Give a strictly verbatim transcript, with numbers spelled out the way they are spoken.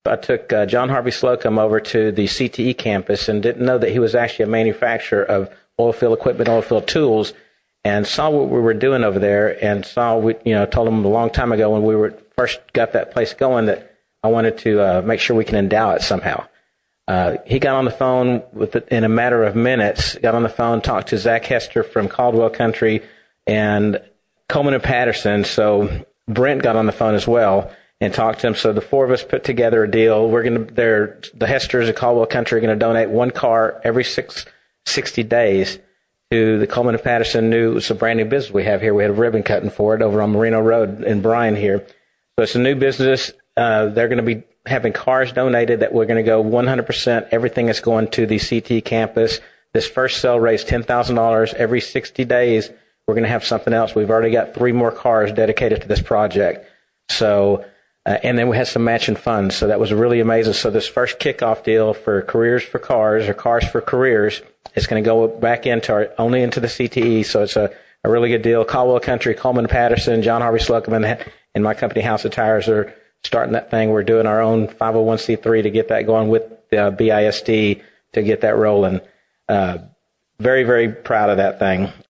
I took uh, John Harvey Slocum over to the C T E campus and didn't know that he was actually a manufacturer of oil field equipment, oil field tools, and saw what we were doing over there and saw, we, you know, told him a long time ago when we were first got that place going that I wanted to uh, make sure we can endow it somehow. Uh, he got on the phone with it in a matter of minutes, got on the phone, talked to Zach Hester from Caldwell Country and Coleman and Patterson. So Brent got on the phone as well and talked to him. So the four of us put together a deal. We're going to, they're, the Hesters of Caldwell Country are going to donate one car every six, sixty days to the Coleman and Patterson new, it's a brand new business we have here. We had a ribbon cutting for it over on Merino Road in Bryan here. So it's a new business. Uh, they're going to be having cars donated that we're going to go one hundred percent. Everything is going to the C T campus. This first sale raised ten thousand dollars. Every sixty days, we're going to have something else. We've already got three more cars dedicated to this project. So, uh, and then we had some matching funds. So that was really amazing. So this first kickoff deal for Careers for Cars or Cars for Careers is going to go back into our, only into the C T E. So it's a, a really good deal. Caldwell Country, Coleman Patterson, John Harvey Slocum, and, and my company House of Tires are starting that thing. We're doing our own five oh one c three to get that going with uh, B I S D to get that rolling. Uh, very, very proud of that thing.